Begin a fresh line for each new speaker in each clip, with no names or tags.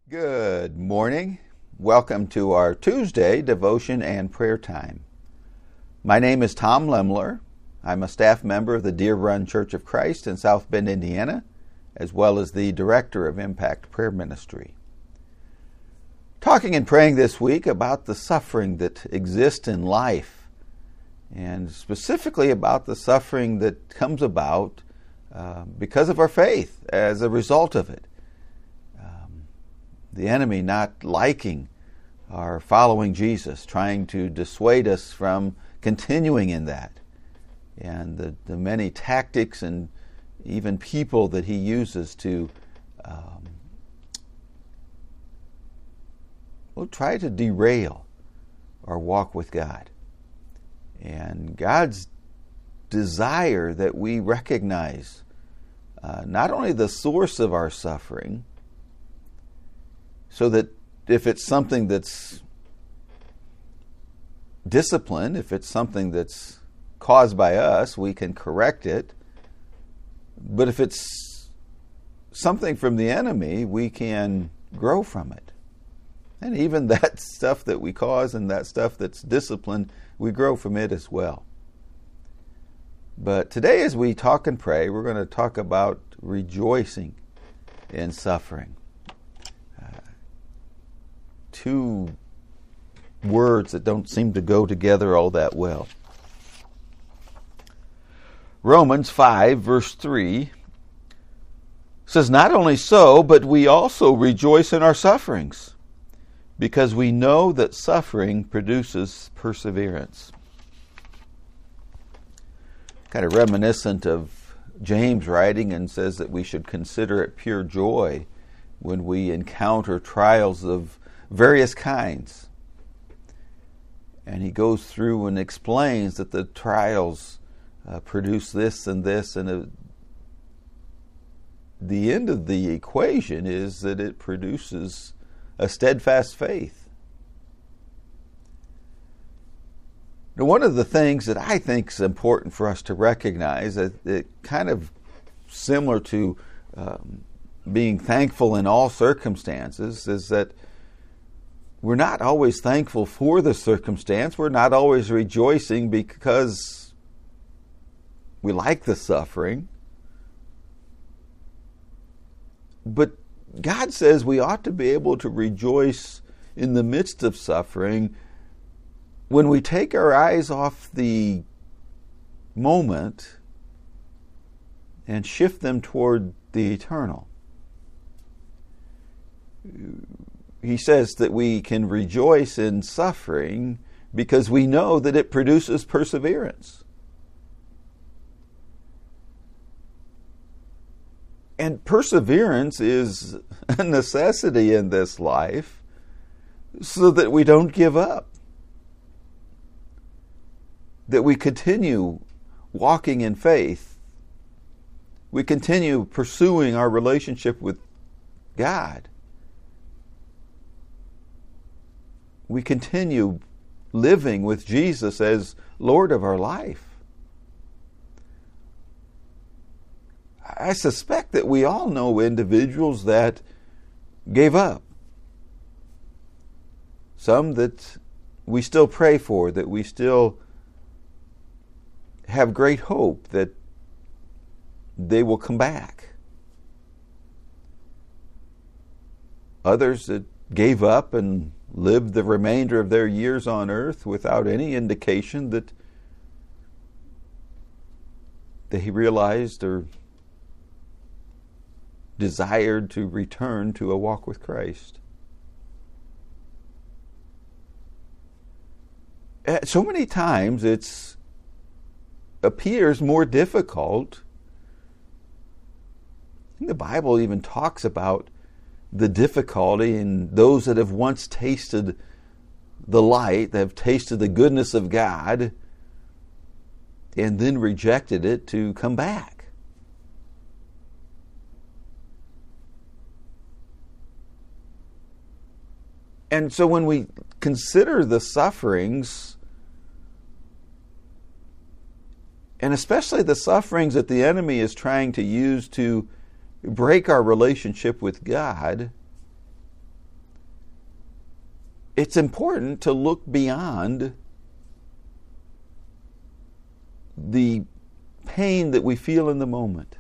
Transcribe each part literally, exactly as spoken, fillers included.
Good morning. Welcome to our Tuesday devotion and prayer time. My name is Tom Lemler. I'm a staff member of the Deer Run Church of Christ in South Bend, Indiana, as well as the director of Impact Prayer Ministry. Talking and praying this week about the suffering that exists in life, and specifically about the suffering that comes about uh, because of our faith as a result of it. Um, the enemy not liking our following Jesus, trying to dissuade us from continuing in that, and the, the many tactics and even people that he uses to um, well, try to derail our walk with God. And God's desire that we recognize uh, not only the source of our suffering, so that if it's something that's discipline, if it's something that's caused by us, we can correct it. But if it's something from the enemy, we can grow from it. And even that stuff that we cause and that stuff that's discipline, we grow from it as well. But today, as we talk and pray, we're going to talk about rejoicing in suffering. Uh, two words that don't seem to go together all that well. Romans five, verse three says, "Not only so, but we also rejoice in our sufferings, because we know that suffering produces perseverance." Kind of reminiscent of James writing, and says that we should consider it pure joy when we encounter trials of various kinds. And he goes through and explains that the trials uh, produce this and this, and uh, the end of the equation is that it produces a steadfast faith. Now, one of the things that I think is important for us to recognize, that it kind of similar to um, being thankful in all circumstances, is that we're not always thankful for the circumstance. We're not always rejoicing because we like the suffering. But God says we ought to be able to rejoice in the midst of suffering when we take our eyes off the moment and shift them toward the eternal. He says that we can rejoice in suffering because we know that it produces perseverance. And perseverance is a necessity in this life so that we don't give up, that we continue walking in faith, we continue pursuing our relationship with God, we continue living with Jesus as Lord of our life. I suspect that we all know individuals that gave up. Some that we still pray for, that we still have great hope that they will come back. Others that gave up and lived the remainder of their years on earth without any indication that they realized or desired to return to a walk with Christ. So many times it appears more difficult. The Bible even talks about the difficulty in those that have once tasted the light, that have tasted the goodness of God, and then rejected it, to come back. And so when we consider the sufferings, and especially the sufferings that the enemy is trying to use to break our relationship with God, it's important to look beyond the pain that we feel in the moment.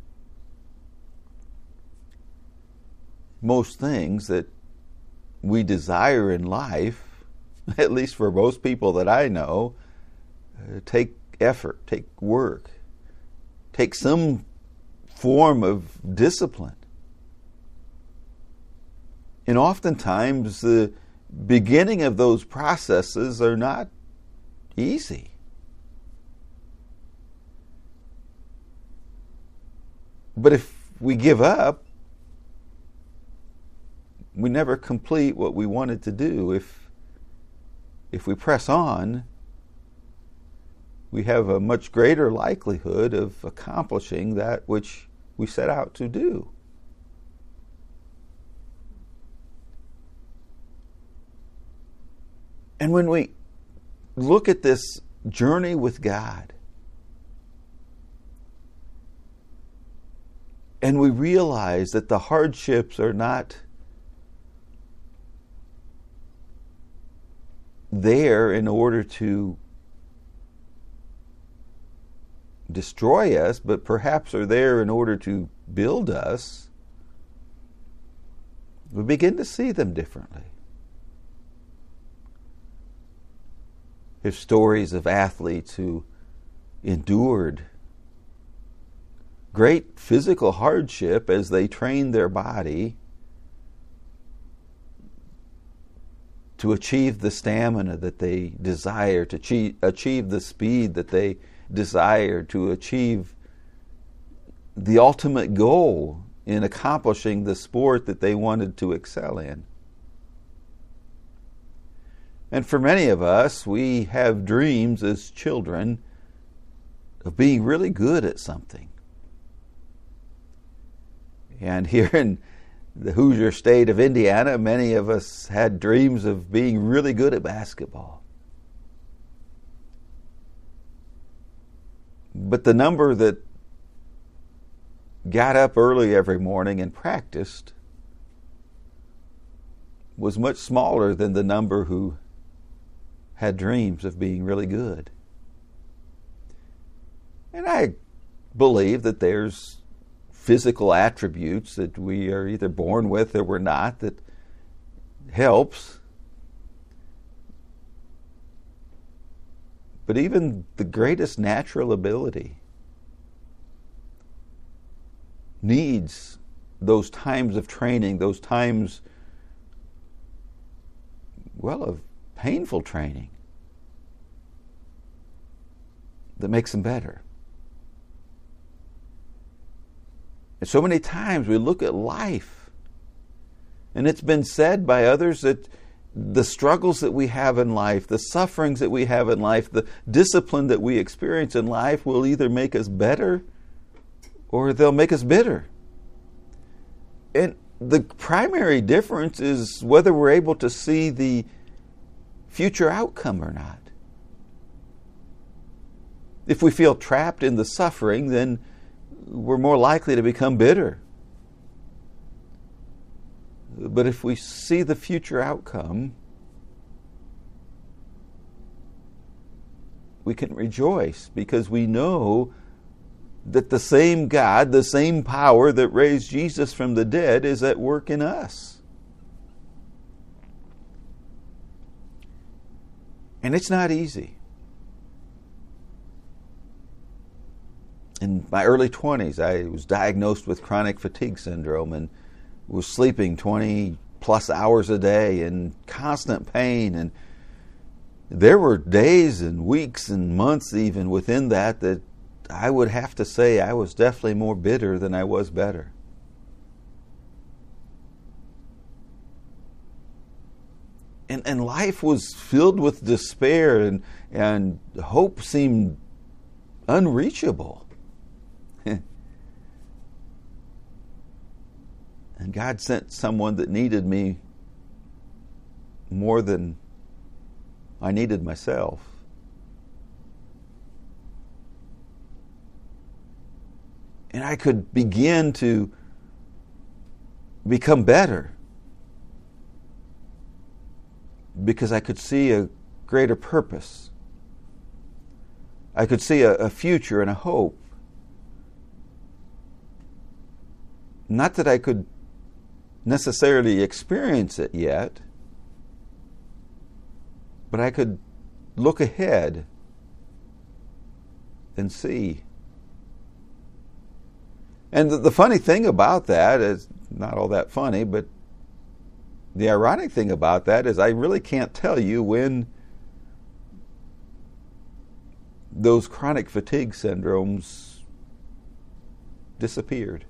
Most things that we desire in life, at least for most people that I know, uh, take effort, take work, take some form of discipline. And oftentimes the beginning of those processes are not easy. But if we give up, we never complete what we wanted to do. If, if we press on, we have a much greater likelihood of accomplishing that which we set out to do. And when we look at this journey with God, and we realize that the hardships are not there in order to destroy us, but perhaps are there in order to build us, we begin to see them differently. There's stories of athletes who endured great physical hardship as they trained their body to achieve the stamina that they desire, to achieve, achieve the speed that they desire, to achieve the ultimate goal in accomplishing the sport that they wanted to excel in. And for many of us, we have dreams as children of being really good at something. And here in the Hoosier state of Indiana, many of us had dreams of being really good at basketball. But the number that got up early every morning and practiced was much smaller than the number who had dreams of being really good. And I believe that there's physical attributes that we are either born with or we're not that helps. But even the greatest natural ability needs those times of training, those times, well, of painful training that makes them better. And so many times we look at life, and it's been said by others that the struggles that we have in life, the sufferings that we have in life, the discipline that we experience in life will either make us better or they'll make us bitter. And the primary difference is whether we're able to see the future outcome or not. If we feel trapped in the suffering, then we're more likely to become bitter. But if we see the future outcome, we can rejoice because we know that the same God, the same power that raised Jesus from the dead is at work in us. And it's not easy. In my early twenties, I was diagnosed with chronic fatigue syndrome and was sleeping twenty plus hours a day in constant pain. And there were days and weeks and months even within that that I would have to say I was definitely more bitter than I was better. And, and life was filled with despair, and, and hope seemed unreachable. And God sent someone that needed me more than I needed myself. And I could begin to become better because I could see a greater purpose. I could see a, a future and a hope. Not that I could necessarily experience it yet, but I could look ahead and see. And the, the funny thing about that is, not all that funny, but the ironic thing about that is I really can't tell you when those chronic fatigue syndromes disappeared.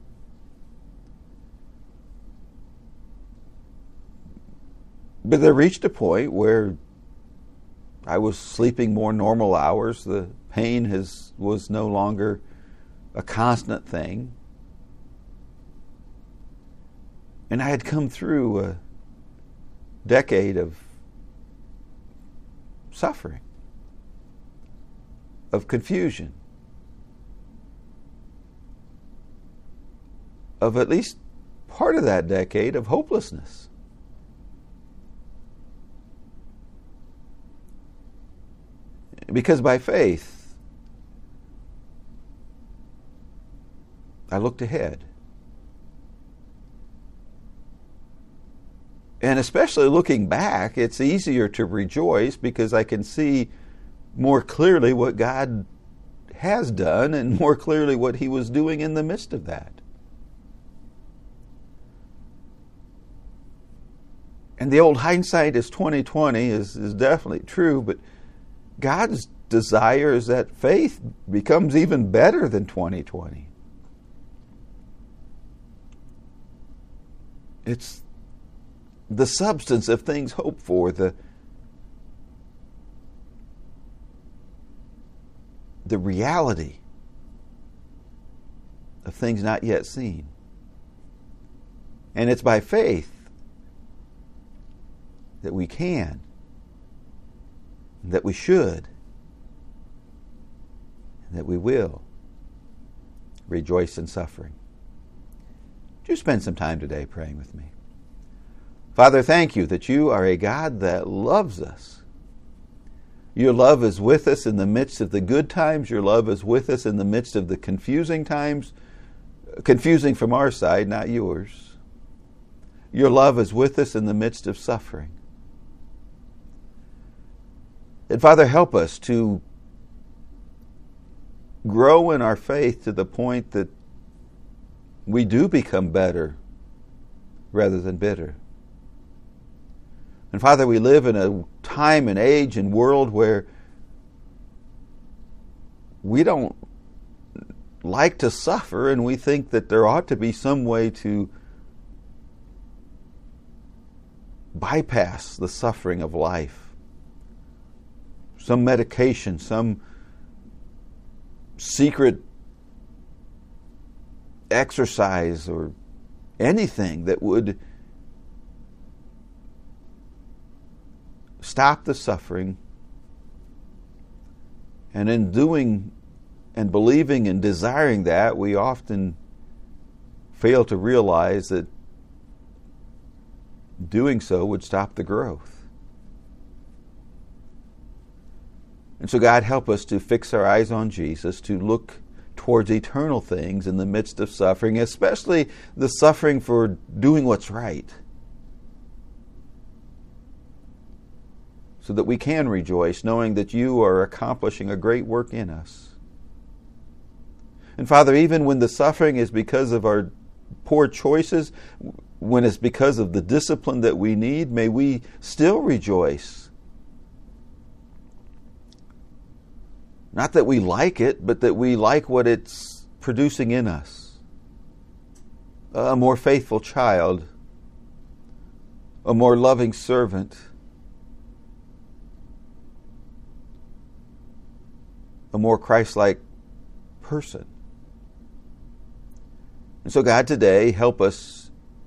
But there reached a point where I was sleeping more normal hours. The pain has, was no longer a constant thing. And I had come through a decade of suffering, of confusion, of at least part of that decade of hopelessness. Because by faith, I looked ahead. And especially looking back, it's easier to rejoice because I can see more clearly what God has done and more clearly what He was doing in the midst of that. And the old hindsight is twenty twenty is, is definitely true, but God's desire is that faith becomes even better than twenty twenty. It's the substance of things hoped for, the, the reality of things not yet seen. And it's by faith that we can, that we should, and that we will rejoice in suffering. Would you spend some time today praying with me? Father, thank you that you are a God that loves us. Your love is with us in the midst of the good times. Your love is with us in the midst of the confusing times. Confusing from our side, not yours. Your love is with us in the midst of suffering. And Father, help us to grow in our faith to the point that we do become better rather than bitter. And Father, we live in a time and age and world where we don't like to suffer, and we think that there ought to be some way to bypass the suffering of life. Some medication, some secret exercise, or anything that would stop the suffering. And in doing and believing and desiring that, we often fail to realize that doing so would stop the growth. And so God, help us to fix our eyes on Jesus, to look towards eternal things in the midst of suffering, especially the suffering for doing what's right, so that we can rejoice knowing that you are accomplishing a great work in us. And Father, even when the suffering is because of our poor choices, when it's because of the discipline that we need, may we still rejoice. Not that we like it, but that we like what it's producing in us. A more faithful child, a more loving servant, a more Christ-like person. And so God, today, help us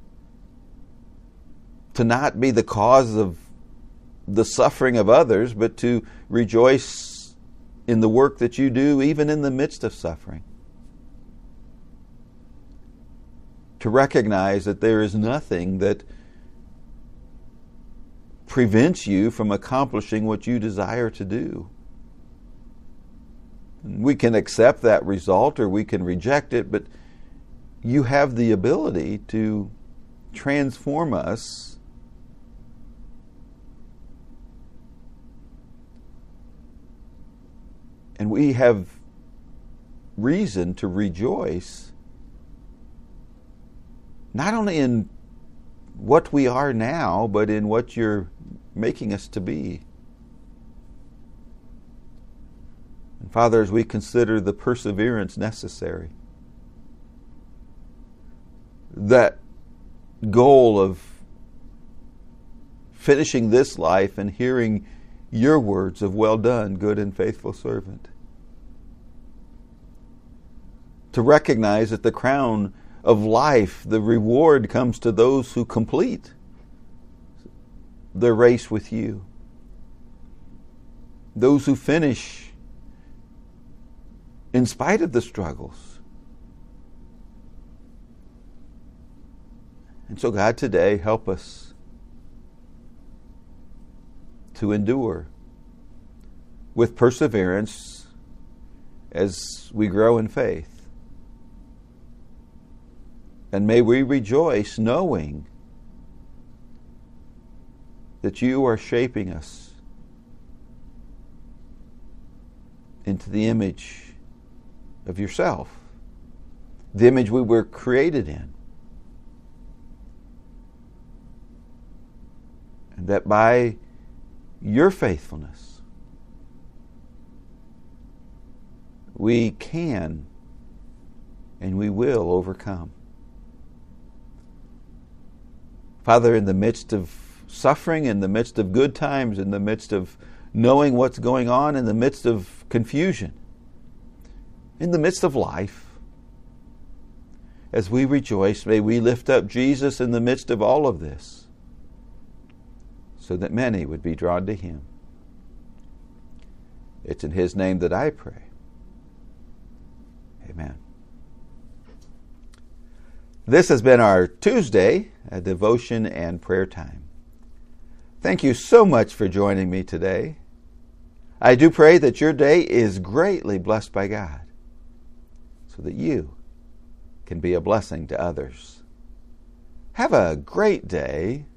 to not be the cause of the suffering of others, but to rejoice in the work that you do, even in the midst of suffering. To recognize that there is nothing that prevents you from accomplishing what you desire to do. We can accept that result or we can reject it, but you have the ability to transform us and we have reason to rejoice not only in what we are now, but in what you're making us to be. And Father, as we consider the perseverance necessary, that goal of finishing this life and hearing your words of well done, good and faithful servant, to recognize that the crown of life, the reward comes to those who complete their race with you. Those who finish in spite of the struggles. And so God, today, help us to endure with perseverance as we grow in faith. And may we rejoice knowing that you are shaping us into the image of yourself, the image we were created in. And that by your faithfulness, we can and we will overcome. Father, in the midst of suffering, in the midst of good times, in the midst of knowing what's going on, in the midst of confusion, in the midst of life, as we rejoice, may we lift up Jesus in the midst of all of this, so that many would be drawn to Him. It's in His name that I pray. Amen. This has been our Tuesday a devotion and prayer time. Thank you so much for joining me today. I do pray that your day is greatly blessed by God, so that you can be a blessing to others. Have a great day.